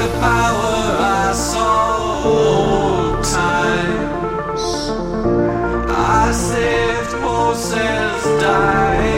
the power I saw old times. I saved horses, died.